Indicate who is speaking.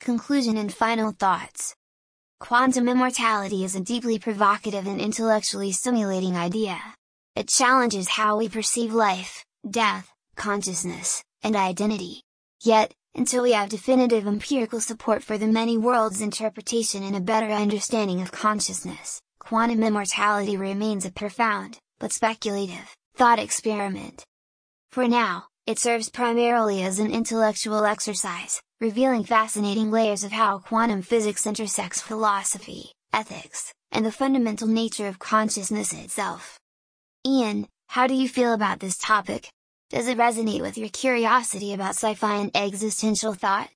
Speaker 1: Conclusion and final thoughts. Quantum immortality is a deeply provocative and intellectually stimulating idea. It challenges how we perceive life, death, consciousness, and identity. Yet, until we have definitive empirical support for the many worlds interpretation and a better understanding of consciousness, quantum immortality remains a profound, but speculative, thought experiment. For now, it serves primarily as an intellectual exercise, revealing fascinating layers of how quantum physics intersects philosophy, ethics, and the fundamental nature of consciousness itself. Ian, how do you feel about this topic? Does it resonate with your curiosity about sci-fi and existential thought?